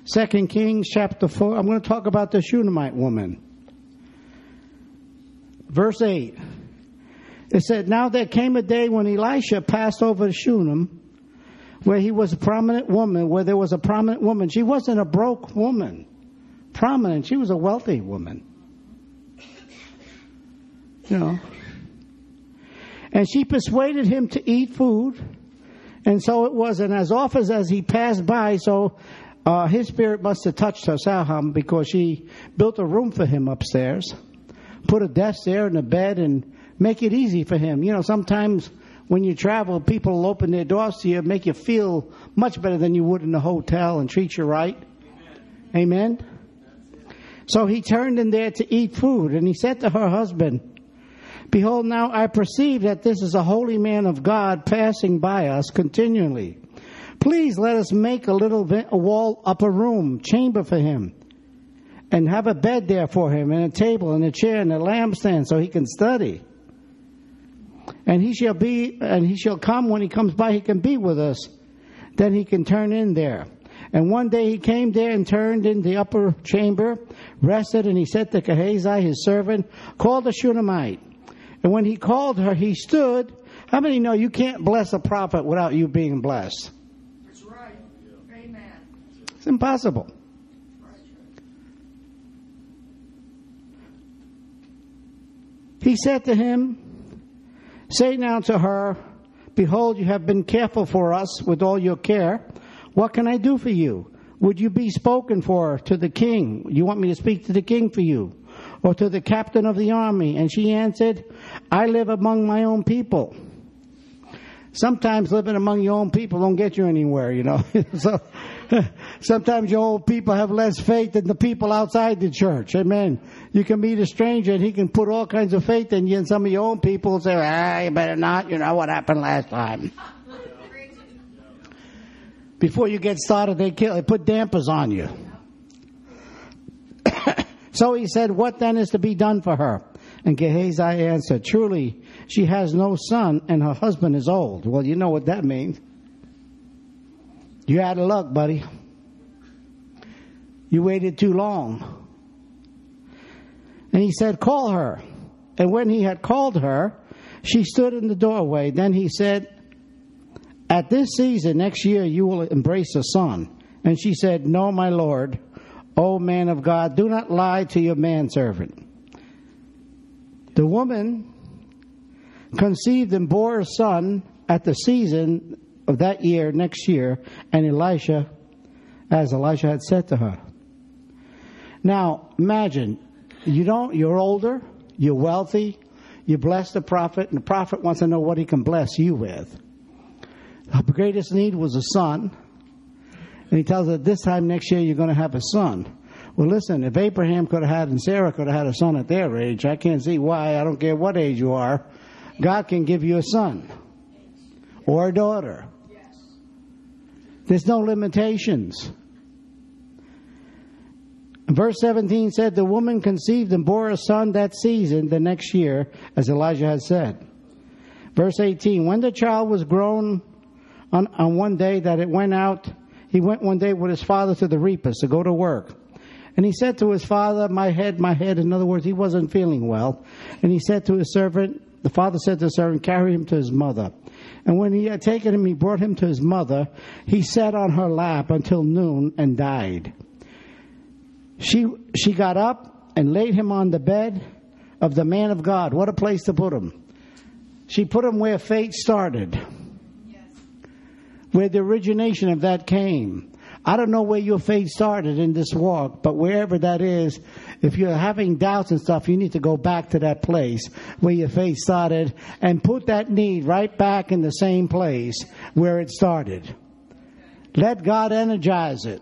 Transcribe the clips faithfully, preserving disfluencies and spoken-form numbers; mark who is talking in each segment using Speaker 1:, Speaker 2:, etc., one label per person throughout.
Speaker 1: Second Kings chapter four. I'm going to talk about the Shunammite woman. Verse eight. It said, now there came a day when Elisha passed over Shunem, where he was a prominent woman, where there was a prominent woman. She wasn't a broke woman. Prominent. She was a wealthy woman. You know. And she persuaded him to eat food. And so it was. And as often as he passed by, so uh, his spirit must have touched her, Saham, because she built a room for him upstairs. Put a desk there and a bed and make it easy for him. You know, sometimes when you travel, people will open their doors to you, make you feel much better than you would in a hotel and treat you right. Amen. Amen? So he turned in there to eat food, and he said to her husband, behold, now I perceive that this is a holy man of God passing by us continually. Please let us make a little a wall upper room, chamber for him, and have a bed there for him, and a table, and a chair, and a lampstand, so he can study. And he shall be, and he shall come when he comes by, he can be with us. Then he can turn in there. And one day he came there and turned in the upper chamber, rested, and he said to Gehazi, his servant, call the Shunammite. And when he called her, he stood. How many know you can't bless a prophet without you being blessed?
Speaker 2: That's right. Amen.
Speaker 1: It's impossible. He said to him, say now to her, behold, you have been careful for us with all your care. What can I do for you? Would you be spoken for to the king? You want me to speak to the king for you? Or to the captain of the army? And she answered, I live among my own people. Sometimes living among your own people don't get you anywhere, you know. So sometimes your own people have less faith than the people outside the church. Amen. You can meet a stranger and he can put all kinds of faith in you, and some of your own people say, ah, you better not. You know what happened last time. Before you get started, they kill, they put dampers on you. So he said, what then is to be done for her? And Gehazi answered, truly, she has no son and her husband is old. Well, you know what that means. You're out of luck, buddy. You waited too long. And he said, call her. And when he had called her, she stood in the doorway. Then he said, at this season next year you will embrace a son. And she said, no, my Lord, O man of God, do not lie to your manservant. The woman conceived and bore a son at the season of that year, next year, and Elisha, as Elisha had said to her. Now, imagine, you don't, you're older, you're wealthy, you bless the prophet, and the prophet wants to know what he can bless you with. The greatest need was a son, and he tells her, this time next year you're going to have a son. Well, listen, if Abraham could have had and Sarah could have had a son at their age, I can't see why, I don't care what age you are, God can give you a son or a daughter. There's no limitations. Verse seventeen said, the woman conceived and bore a son that season, the next year, as Elijah had said. Verse eighteen, when the child was grown on, on one day that it went out, he went one day with his father to the reapers to go to work. And he said to his father, my head, my head. In other words, he wasn't feeling well. And he said to his servant, the father said to the servant, carry him to his mother. And when he had taken him, he brought him to his mother. He sat on her lap until noon and died. She she got up and laid him on the bed of the man of God. What a place to put him. She put him where faith started. Yes. Where the origination of that came. I don't know where your faith started in this walk, but wherever that is, if you're having doubts and stuff, you need to go back to that place where your faith started and put that need right back in the same place where it started. Let God energize it.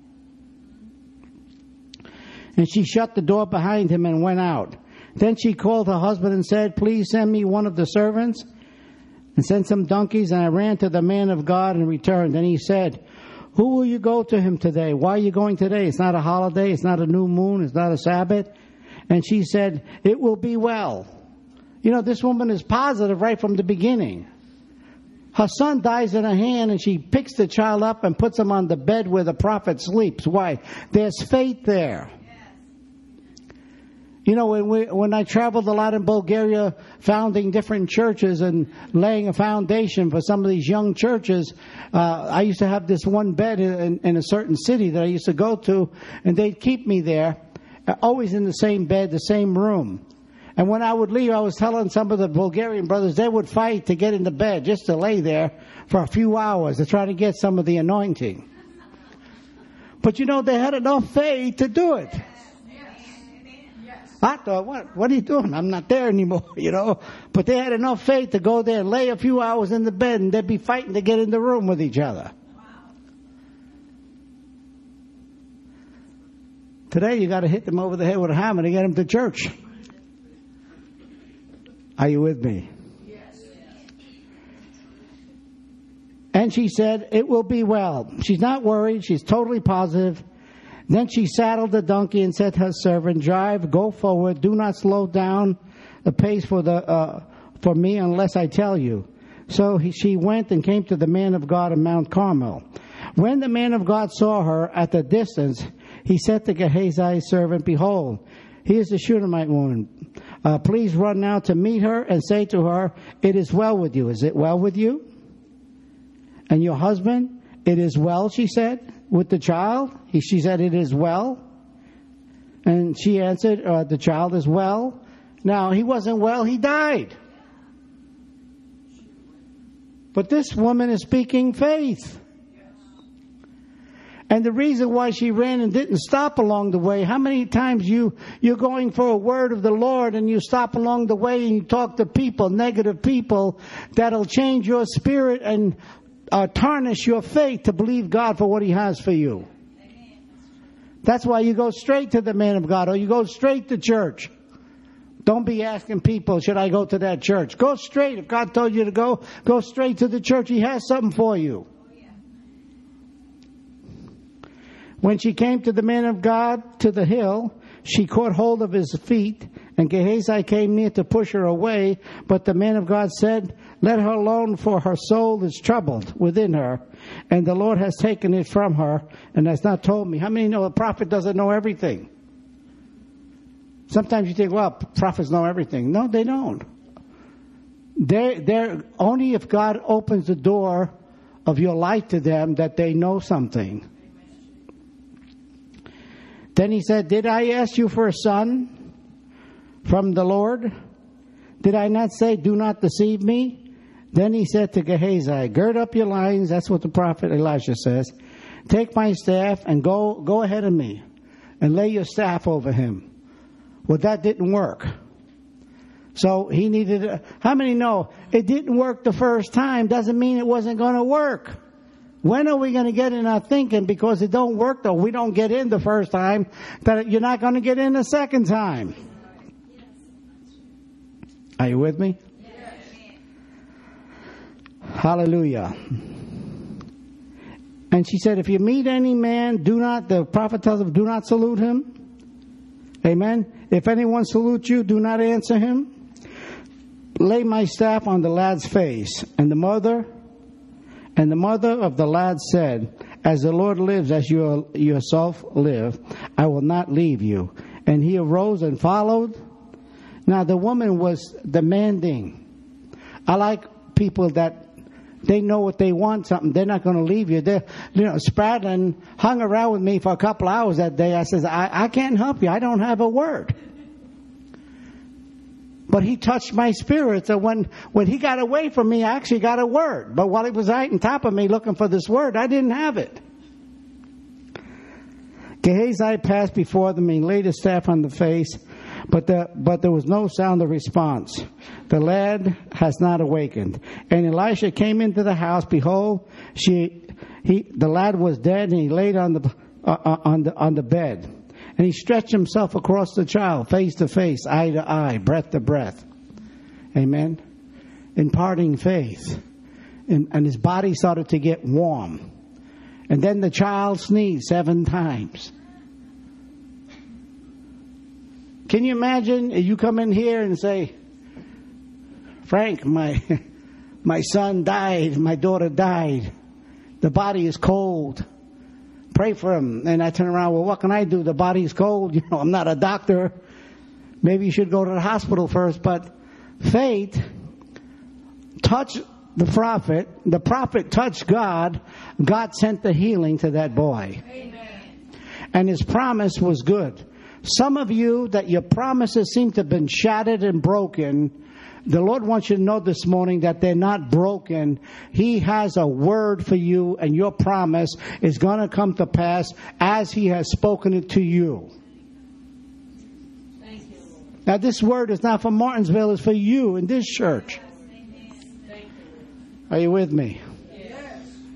Speaker 1: And she shut the door behind him and went out. Then she called her husband and said, please send me one of the servants and send some donkeys. And I ran to the man of God and returned. And he said, who will you go to him today? Why are you going today? It's not a holiday. It's not a new moon. It's not a Sabbath. And she said, it will be well. You know, this woman is positive right from the beginning. Her son dies in her hand, and she picks the child up and puts him on the bed where the prophet sleeps. Why? There's faith there. You know, when we, when I traveled a lot in Bulgaria, founding different churches and laying a foundation for some of these young churches, uh, I used to have this one bed in, in a certain city that I used to go to, and they'd keep me there, always in the same bed, the same room. And when I would leave, I was telling some of the Bulgarian brothers, they would fight to get in the bed just to lay there for a few hours to try to get some of the anointing. But you know, they had enough faith to do it. I thought, what, what are you doing? I'm not there anymore, you know. But they had enough faith to go there and lay a few hours in the bed, and they'd be fighting to get in the room with each other. Wow. Today, you got to hit them over the head with a hammer to get them to church. Are you with me? Yes. And she said, it will be well. She's not worried. She's totally positive. Then she saddled the donkey and said to her servant, drive, go forward, do not slow down the pace for the uh, for me unless I tell you. So he, she went and came to the man of God on Mount Carmel. When the man of God saw her at the distance, he said to Gehazi's servant, behold, he is the Shunammite woman. Uh, please run now to meet her and say to her, it is well with you. Is it well with you? And your husband? It is well, she said. With the child? He, she said, it is well. And she answered, uh, the child is well. Now, he wasn't well, he died. But this woman is speaking faith. And the reason why she ran and didn't stop along the way, how many times you, you're going for a word of the Lord and you stop along the way and you talk to people, negative people, that'll change your spirit and Uh, tarnish your faith to believe God for what He has for you. Amen. That's why you go straight to the man of God, or you go straight to church. Don't be asking people, should I go to that church? Go straight. If God told you to go, go straight to the church. He has something for you. Oh, yeah. When she came to the man of God to the hill, she caught hold of his feet, and Gehazi came near to push her away. But the man of God said, let her alone, for her soul is troubled within her, and the Lord has taken it from her and has not told me. How many know a prophet doesn't know everything? Sometimes you think, well, prophets know everything. No, they don't. They, they're only if God opens the door of your life to them that they know something. Then he said, did I ask you for a son from the Lord? Did I not say, do not deceive me? Then he said to Gehazi, gird up your loins. That's what the prophet Elisha says. Take my staff and go, go ahead of me and lay your staff over him. Well, that didn't work. So he needed, a, how many know it didn't work the first time doesn't mean it wasn't going to work. When are we going to get in our thinking because it don't work though? We don't get in the first time that you're not going to get in the second time. Are you with me? Hallelujah. And she said, if you meet any man, do not, the prophet tells him, do not salute him. Amen. If anyone salutes you, do not answer him. Lay my staff on the lad's face. And the mother, and the mother of the lad said, as the Lord lives, as you yourself live, I will not leave you. And he arose and followed. Now the woman was demanding. I like people that they know what they want something. They're not going to leave you. They're, you know, Spradlin hung around with me for a couple hours that day. I says, I, I can't help you. I don't have a word. But he touched my spirit. So when, when he got away from me, I actually got a word. But while he was right on top of me looking for this word, I didn't have it. Gehazi passed before them and laid his staff on the face. But the, but there was no sound of response. The lad has not awakened. And Elisha came into the house. Behold, she, he, the lad was dead, and he laid on the, uh, on the, on the bed. And he stretched himself across the child, face to face, eye to eye, breath to breath. Amen. Imparting faith. And, and his body started to get warm. And then the child sneezed seven times. Can you imagine you come in here and say, Frank, my My son died. My daughter died. The body is cold. Pray for him. And I turn around, well, what can I do? The body is cold. You know, I'm not a doctor. Maybe you should go to the hospital first. But faith touched the prophet. The prophet touched God. God sent the healing to that boy.
Speaker 2: Amen.
Speaker 1: And his promise was good. Some of you that your promises seem to have been shattered and broken, the Lord wants you to know this morning that they're not broken. He has a word for you, and your promise is going to come to pass as He has spoken it to you.
Speaker 2: Thank you, Lord.
Speaker 1: Now, this word is not for Martinsville, it's for you in this church.
Speaker 2: Thank you.
Speaker 1: Are you with me?
Speaker 2: Yes.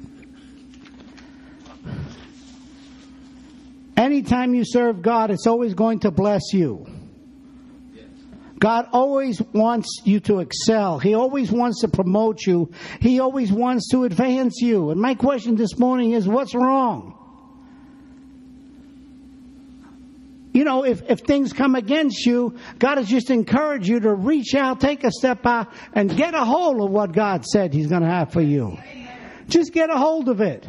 Speaker 1: Anytime you serve God, it's always going to bless you. God always wants you to excel. He always wants to promote you. He always wants to advance you. And my question this morning is, what's wrong? You know, if, if things come against you, God has just encouraged you to reach out, take a step out, and get a hold of what God said He's going to have for you. Just get a hold of it.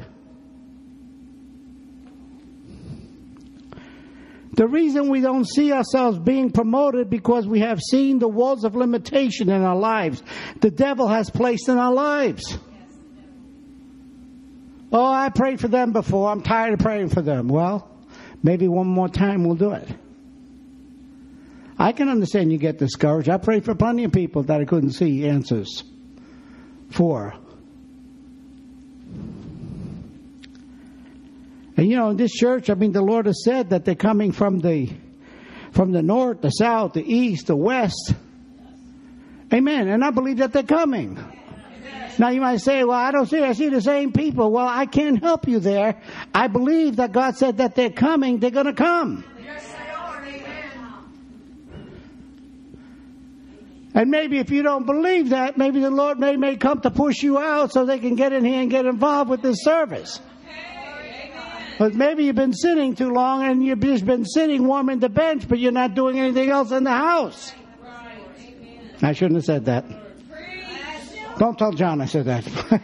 Speaker 1: The reason we don't see ourselves being promoted because we have seen the walls of limitation in our lives. The devil has placed in our lives. Oh, I prayed for them before. I'm tired of praying for them. Well, maybe one more time we'll do it. I can understand you get discouraged. I prayed for plenty of people that I couldn't see answers for. And you know, in this church, I mean, the Lord has said that they're coming from the from the north, the south, the east, the west. Amen. And I believe that they're coming. Now you might say, well, I don't see, I see the same people. Well, I can't help you there. I believe that God said that they're coming. They're going to come.
Speaker 2: Yes, they are. Amen.
Speaker 1: And maybe if you don't believe that, maybe the Lord may, may come to push you out so they can get in here and get involved with this service. But maybe you've been sitting too long and you've just been sitting warming the bench, but you're not doing anything else in the house. I shouldn't have said that. Don't tell John I said that.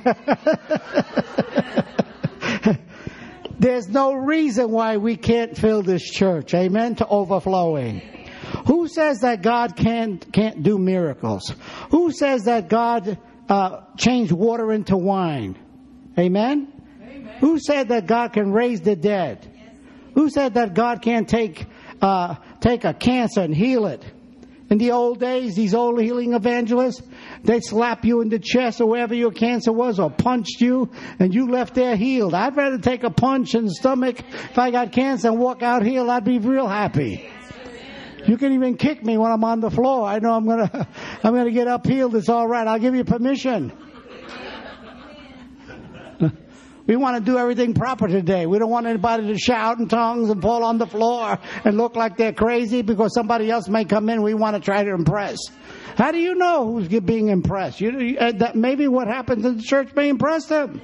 Speaker 1: There's no reason why we can't fill this church, amen, to overflowing. Who says that God can't, can't do miracles? Who says that God uh, changed water into wine? Amen? Who said that God can raise the dead? Who said that God can't take uh, take a cancer and heal it? In the old days, these old healing evangelists, they'd slap you in the chest or wherever your cancer was, or punched you, and you left there healed. I'd rather take a punch in the stomach if I got cancer and walk out healed. I'd be real happy. You can even kick me when I'm on the floor. I know I'm gonna I'm gonna get up healed. It's all right. I'll give you permission. We want to do everything proper today. We don't want anybody to shout in tongues and fall on the floor and look like they're crazy because somebody else may come in. We want to try to impress. How do you know who's being impressed? You, uh, that maybe what happens in the church may impress them.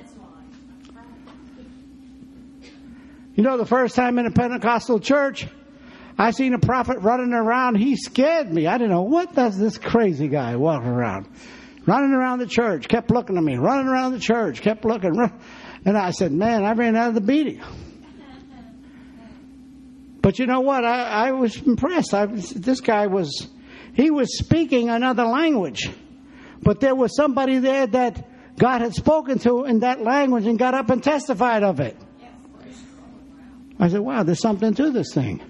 Speaker 1: You know, the first time in a Pentecostal church, I seen a prophet running around. He scared me. I didn't know, what does this crazy guy walking around? Running around the church, kept looking at me. Running around the church, kept looking. Run. And I said, man, I ran out of the beating. But you know what? I, I was impressed. I, this guy was, he was speaking another language. But there was somebody there that God had spoken to in that language and got up and testified of it. I said, wow, there's something to this thing.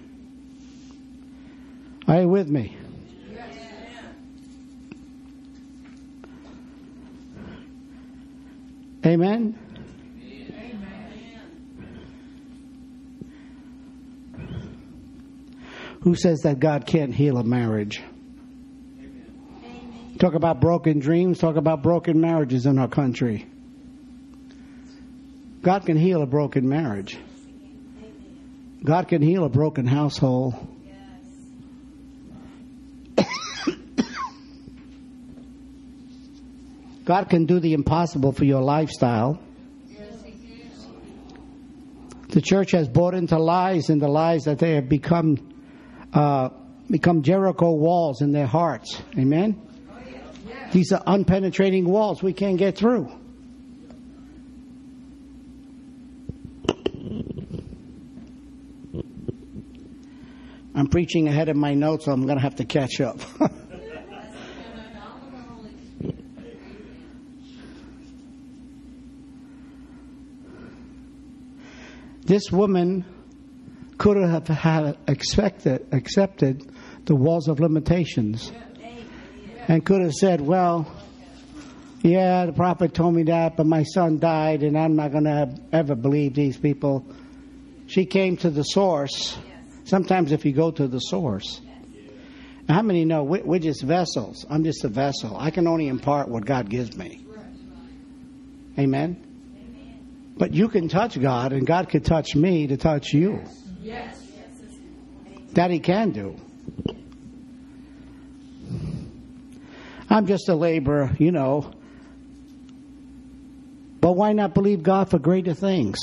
Speaker 1: Are you with me? Amen? Who says that God can't heal a marriage? Amen. Talk about broken dreams. Talk about broken marriages in our country. God can heal a broken marriage. God can heal a broken household. Yes. God can do the impossible for your lifestyle. The church has bought into lies, and the lies that they have become uh, become Jericho walls in their hearts. Amen?
Speaker 2: Oh, yes.
Speaker 1: These are unpenetrating walls we can't get through. I'm preaching ahead of my notes, so I'm going to have to catch up. This woman could have had expected, accepted the walls of limitations and could have said, well, yeah, the prophet told me that, but my son died and I'm not going to ever believe these people. She came to the source. Sometimes if you go to the source. Now, how many know we're just vessels? I'm just a vessel. I can only impart what God gives me. Amen? But you can touch God, and God can touch me to touch you.
Speaker 2: Yes.
Speaker 1: That He can do. I'm just a laborer, you know. But why not believe God for greater things?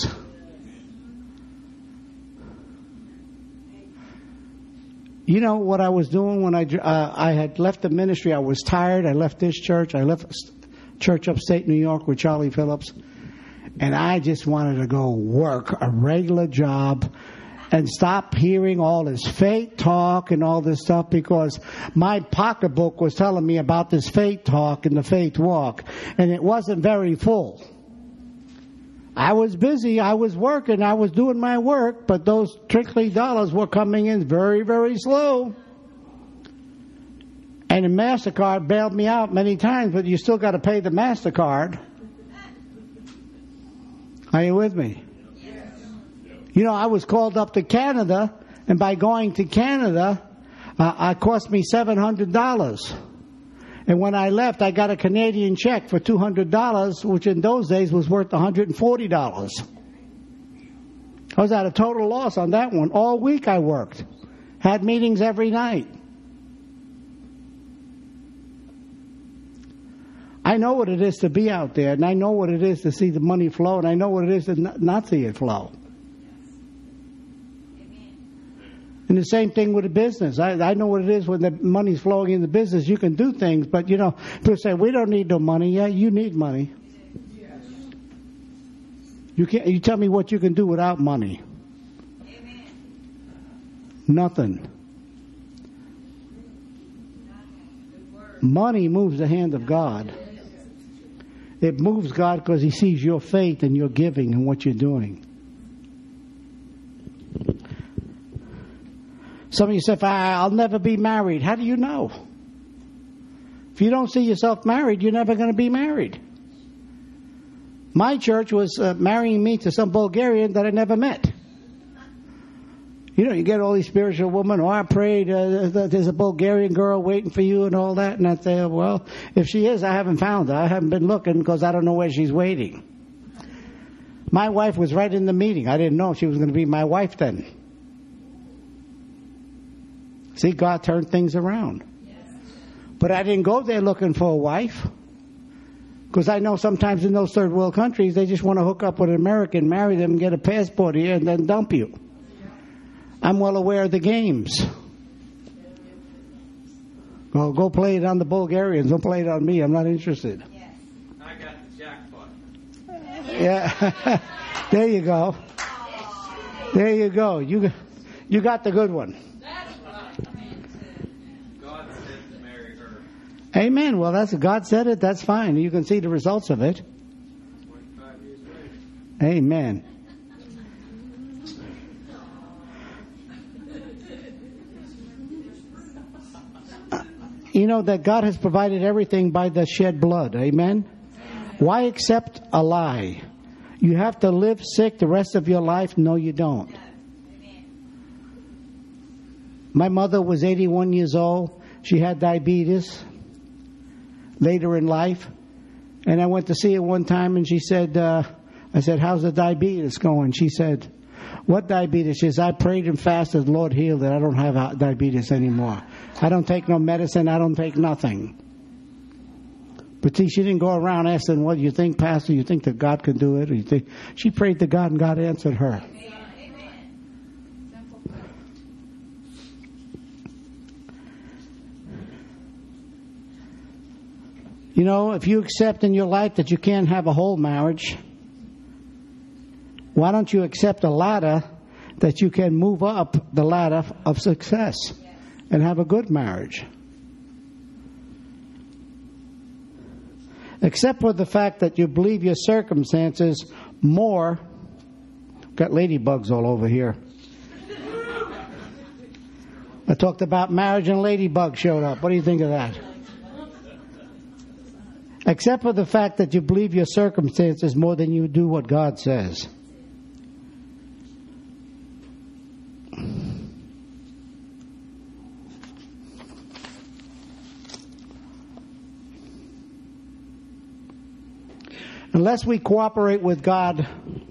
Speaker 1: You know what I was doing when I, uh, I had left the ministry? I was tired. I left this church. I left church upstate New York with Charlie Phillips. And I just wanted to go work a regular job and stop hearing all this faith talk and all this stuff, because my pocketbook was telling me about this faith talk and the faith walk. And it wasn't very full. I was busy. I was working. I was doing my work. But those trickly dollars were coming in very, very slow. And the MasterCard bailed me out many times, but you still got to pay the MasterCard. Are you with me? Yes. You know, I was called up to Canada, and by going to Canada, uh, it cost me seven hundred dollars. And when I left, I got a Canadian check for two hundred dollars, which in those days was worth one hundred forty dollars. I was at a total loss on that one. All week I worked. Had meetings every night. I know what it is to be out there, and I know what it is to see the money flow, and I know what it is to not see it flow. And the same thing with a business. I, I know what it is when the money's flowing in the business. You can do things, but, you know, people say, we don't need no money. Yeah, you need money. You can't. You tell me what you can do without money. Nothing. Money moves the hand of God. It moves God because He sees your faith and your giving and what you're doing. Some of you say, I'll never be married. How do you know? If you don't see yourself married, you're never going to be married. My church was uh, marrying me to some Bulgarian that I never met. You know, you get all these spiritual women, oh, I prayed, uh, there's a Bulgarian girl waiting for you and all that. And I say, well, if she is, I haven't found her. I haven't been looking because I don't know where she's waiting. My wife was right in the meeting. I didn't know she was going to be my wife then. See, God turned things around. But I didn't go there looking for a wife. Because I know sometimes in those third world countries, they just want to hook up with an American, marry them, get a passport here, and then dump you. I'm well aware of the games. Well, go play it on the Bulgarians. Don't play it on me. I'm not interested.
Speaker 3: I got the jackpot.
Speaker 1: Yeah. There you go. There you go. You, you got the good one.
Speaker 3: God said to marry her.
Speaker 1: Amen. Well, that's God said it. That's fine. You can see the results of it.
Speaker 3: twenty-five years later.
Speaker 1: Amen. You know that God has provided everything by the shed blood. Amen? Why accept a lie? You have to live sick the rest of your life? No, you don't. My mother was eighty-one years old. She had diabetes later in life. And I went to see her one time and she said, uh, I said, how's the diabetes going? She said, what diabetes? She says, I prayed and fasted, the Lord healed it. I don't have diabetes anymore. I don't take no medicine. I don't take nothing. But see, she didn't go around asking, what do you think, Pastor? You think that God can do it? Or you think? She prayed to God and God answered her. You know, if you accept in your life that you can't have a whole marriage, why don't you accept a ladder that you can move up the ladder of success and have a good marriage? Except for the fact that you believe your circumstances more. Got ladybugs all over here. I talked about marriage and ladybugs showed up. What do you think of that? Except for the fact that you believe your circumstances more than you do what God says. Unless we cooperate with God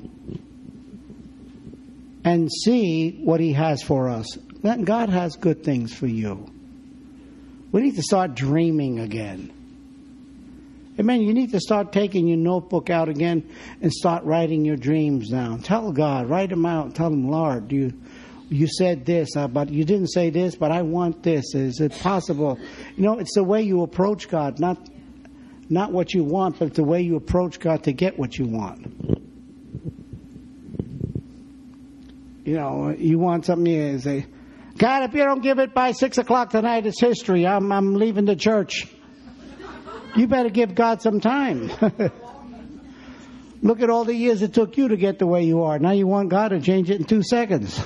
Speaker 1: and see what He has for us, then God has good things for you. We need to start dreaming again. Amen. You need to start taking your notebook out again and start writing your dreams down. Tell God, write them out. Tell Him, Lord, you you said this, uh, but you didn't say this, but I want this. Is it possible? You know, it's the way you approach God, not not what you want, but the way you approach God to get what you want. You know, you want something, you say, God, if you don't give it by six o'clock tonight, it's history. I'm I'm leaving the church. You better give God some time. Look at all the years it took you to get the way you are. Now you want God to change it in two seconds.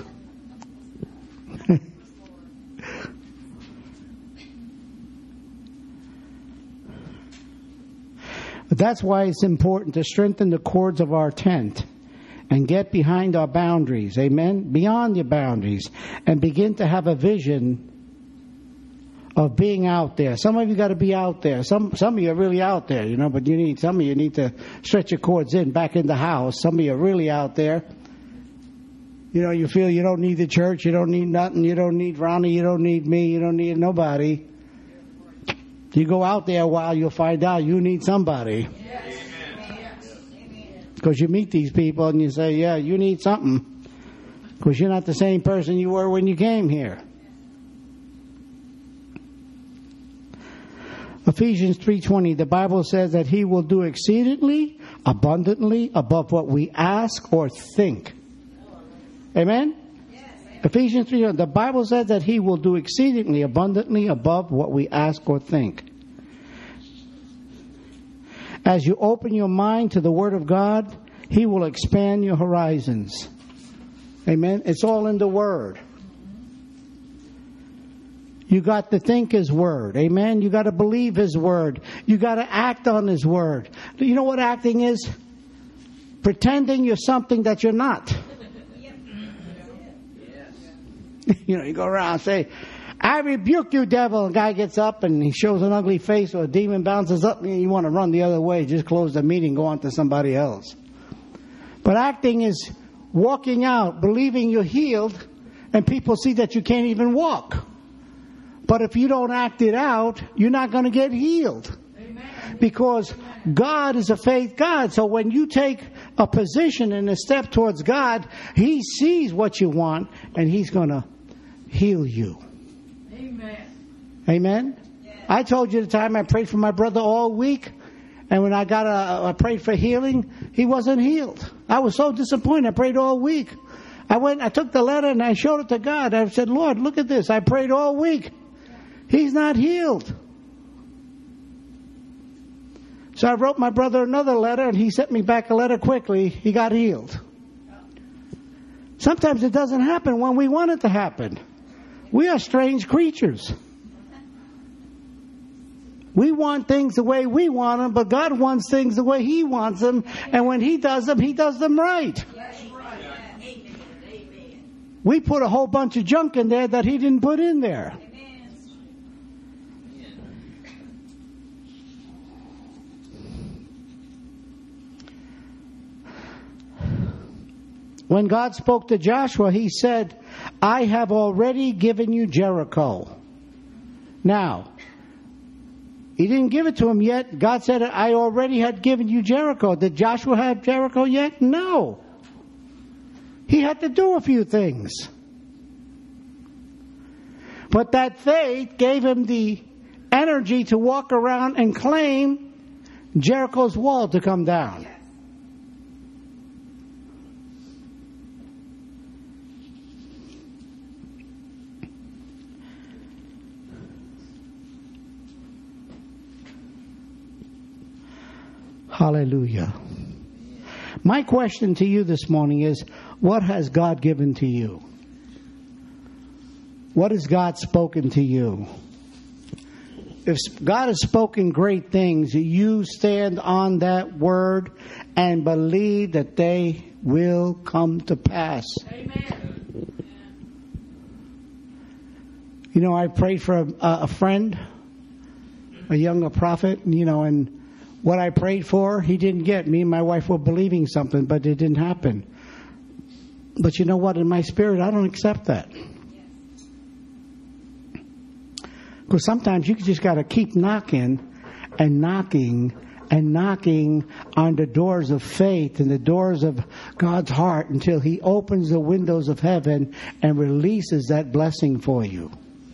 Speaker 1: That's why it's important to strengthen the cords of our tent and get behind our boundaries. Amen? Beyond your boundaries. And begin to have a vision of being out there. Some of you got to be out there. Some some of you are really out there, you know, but you need some of you need to stretch your cords in back in the house. Some of you are really out there. You know, you feel you don't need the church, you don't need nothing, you don't need Ronnie, you don't need me, you don't need nobody. You go out there a while, you'll find out you need somebody. Because you meet these people and you say, yeah, you need something. Because you're not the same person you were when you came here. Ephesians three twenty, the Bible says that He will do exceedingly, abundantly, above what we ask or think. Amen? Yes. Ephesians three twenty, the Bible says that He will do exceedingly, abundantly, above what we ask or think. As you open your mind to the Word of God, He will expand your horizons. Amen? It's all in the Word. You got to think His Word. Amen? You got to believe His Word. You got to act on His Word. Do you know what acting is? Pretending you're something that you're not. You know, you go around and say, I rebuke you, devil. And the guy gets up and he shows an ugly face or a demon bounces up and you want to run the other way. Just close the meeting, go on to somebody else. But acting is walking out, believing you're healed, and people see that you can't even walk. But if you don't act it out, you're not going to get healed. Amen. Because God is a faith God. So when you take a position and a step towards God, He sees what you want and He's going to heal you. Amen. Amen. Yeah. I told you the time I prayed for my brother all week, and when I got a, I prayed for healing, he wasn't healed. I was so disappointed. I prayed all week. I went, I took the letter and I showed it to God. I said, Lord, look at this. I prayed all week. He's not healed. So I wrote my brother another letter, and he sent me back a letter quickly. He got healed. Sometimes it doesn't happen when we want it to happen. We are strange creatures. We want things the way we want them, but God wants things the way He wants them. And when He does them, He does them right. We put a whole bunch of junk in there that He didn't put in there. When God spoke to Joshua, He said, I have already given you Jericho. Now, He didn't give it to him yet. God said, I already had given you Jericho. Did Joshua have Jericho yet? No. He had to do a few things. But that faith gave him the energy to walk around and claim Jericho's wall to come down. Hallelujah. My question to you this morning is, what has God given to you? What has God spoken to you? If God has spoken great things, you stand on that word and believe that they will come to pass.
Speaker 2: Amen.
Speaker 1: You know, I prayed for a, a friend, a younger prophet, you know, and what I prayed for, he didn't get. Me and my wife were believing something, but it didn't happen. But you know what? In my spirit, I don't accept that. Because sometimes you just got to keep knocking and knocking and knocking on the doors of faith and the doors of God's heart until He opens the windows of heaven and releases that blessing for you.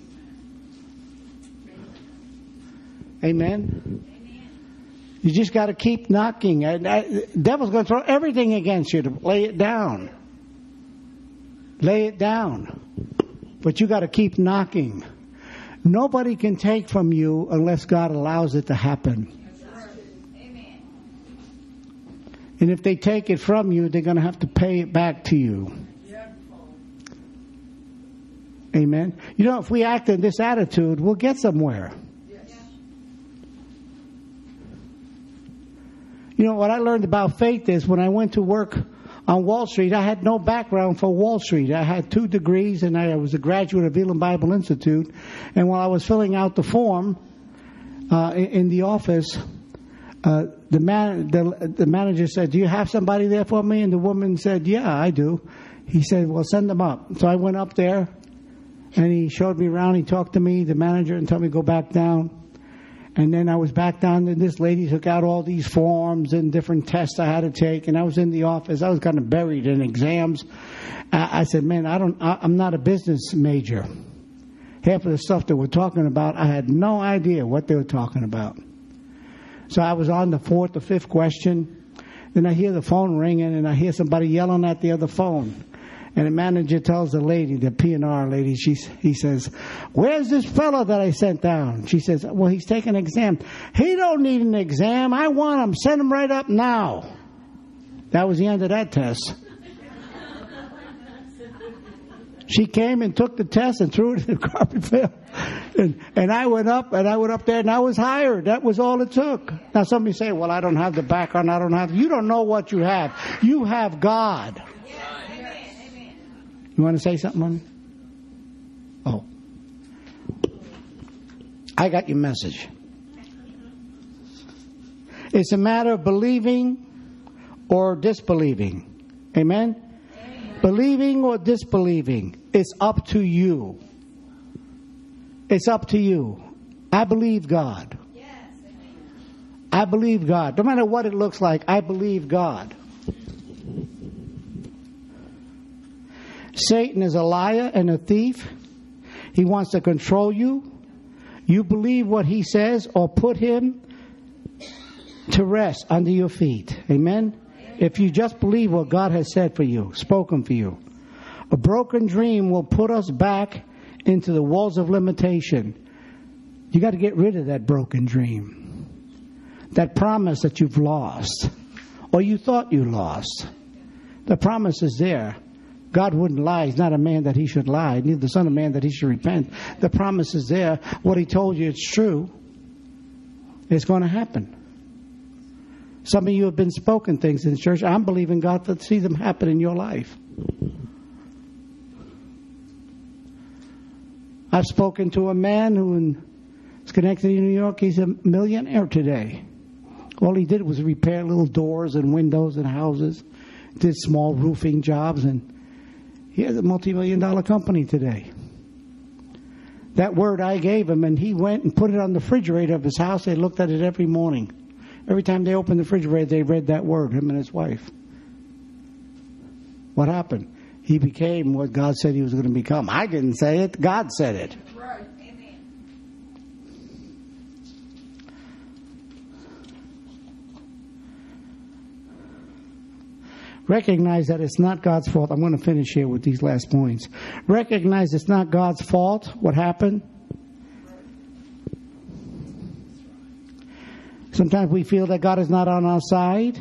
Speaker 1: Amen? You just got to keep knocking. The devil's going to throw everything against you to lay it down. Lay it down. But you got to keep knocking. Nobody can take from you unless God allows it to happen.
Speaker 2: Amen.
Speaker 1: And if they take it from you, they're going to have to pay it back to you. Amen. You know, if we act in this attitude, we'll get somewhere. You know, what I learned about faith is when I went to work on Wall Street, I had no background for Wall Street. I had two degrees and I was a graduate of Elam Bible Institute. And while I was filling out the form uh, in, in the office, uh, the, man, the, the manager said, "Do you have somebody there for me?" And the woman said, "Yeah, I do." He said, "Well, send them up." So I went up there and he showed me around. He talked to me, the manager, and told me to go back down. And then I was back down, and this lady took out all these forms and different tests I had to take. And I was in the office. I was kind of buried in exams. I, I said, "Man, I don't. I, I'm not a business major." Half of the stuff that we're talking about, I had no idea what they were talking about. So I was on the fourth or fifth question. Then I hear the phone ringing, and I hear somebody yelling at the other phone. And the manager tells the lady, the P and R lady, she's, he says, "Where's this fellow that I sent down?" She says, "Well, he's taking an exam." "He don't need an exam. I want him. Send him right up now." That was the end of that test. She came and took the test and threw it in the carpet pail. And, and I went up, and I went up there, and I was hired. That was all it took. Now, somebody say, "Well, I don't have the background. I don't have..." You don't know what you have. You have God. You want to say something, honey? Oh. I got your message. It's a matter of believing or disbelieving. Amen? Amen? Believing or disbelieving. It's up to you. It's up to you. I believe God.
Speaker 2: Yes. Amen.
Speaker 1: I believe God. No matter what it looks like, I believe God. Satan is a liar and a thief. He wants to control you. You believe what he says or put him to rest under your feet. Amen? If you just believe what God has said for you, spoken for you. A broken dream will put us back into the walls of limitation. You got to get rid of that broken dream. That promise that you've lost or you thought you lost. The promise is there. God wouldn't lie. He's not a man that he should lie, neither the son of man that he should repent. The promise is there. What he told you, it's true. It's going to happen. Some of you have been spoken things in church. I'm believing God to see them happen in your life. I've spoken to a man who is connected in New York. He's a millionaire today. All he did was repair little doors and windows and houses, did small roofing jobs, and he has a multi-million dollar company today. That word I gave him, and he went and put it on the refrigerator of his house. They looked at it every morning. Every time they opened the refrigerator, they read that word, him and his wife. What happened? He became what God said he was going to become. I didn't say it. God said it.
Speaker 2: Right. Amen.
Speaker 1: Recognize that it's not God's fault. I'm going to finish here with these last points. Recognize it's not God's fault what happened. Sometimes we feel that God is not on our side.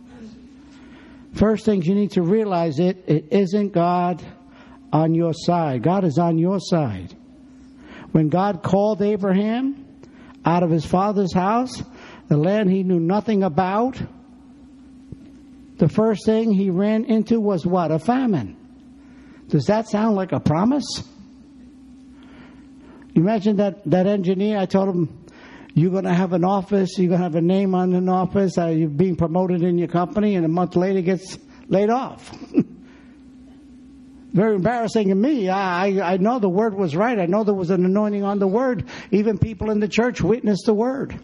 Speaker 1: First things you need to realize it, it isn't God on your side. God is on your side. When God called Abraham out of his father's house, the land he knew nothing about, the first thing he ran into was what? A famine. Does that sound like a promise? Imagine that, that engineer, I told him, you're going to have an office, you're going to have a name on an office, uh, you're being promoted in your company, and a month later gets laid off. Very embarrassing to me. I, I know the word was right. I know there was an anointing on the word. Even people in the church witnessed the word.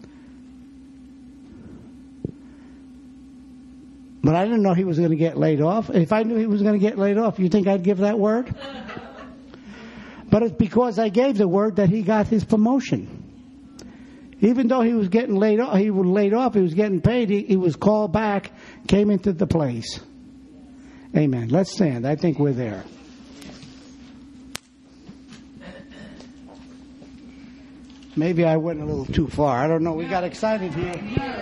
Speaker 1: But I didn't know he was going to get laid off. If I knew he was going to get laid off, you think I'd give that word? But it's because I gave the word that he got his promotion. Even though he was getting laid off, he was laid off, he was getting paid, he, he was called back, came into the place. Amen. Let's stand. I think we're there. Maybe I went a little too far. I don't know. We got excited here.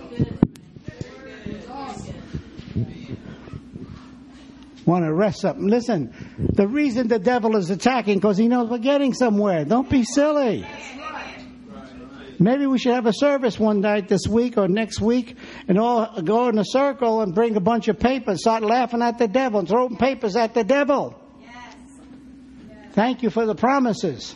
Speaker 1: Want to rest up. Listen, the reason the devil is attacking because he knows we're getting somewhere. Don't be silly. Maybe we should have a service one night this week or next week and all go in a circle and bring a bunch of papers, start laughing at the devil and throwing papers at the devil. Yes. Yes. Thank you for the promises.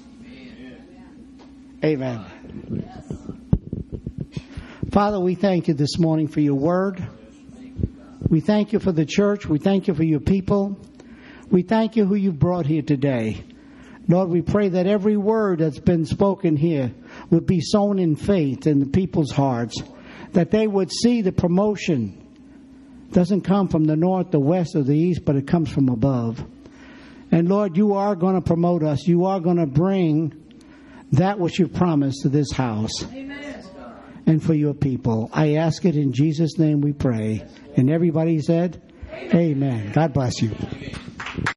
Speaker 1: Amen. Amen. Yes. Father, we thank you this morning for your word. We thank you for the church. We thank you for your people. We thank you who you've brought here today. Lord, we pray that every word that's been spoken here would be sown in faith in the people's hearts, that they would see the promotion doesn't come from the north, the west, or the east, but it comes from above. And Lord, you are going to promote us. You are going to bring that which you've promised to this house. Amen. And for your people. I ask it in Jesus' name we pray. And everybody said, Amen. Amen. God bless you.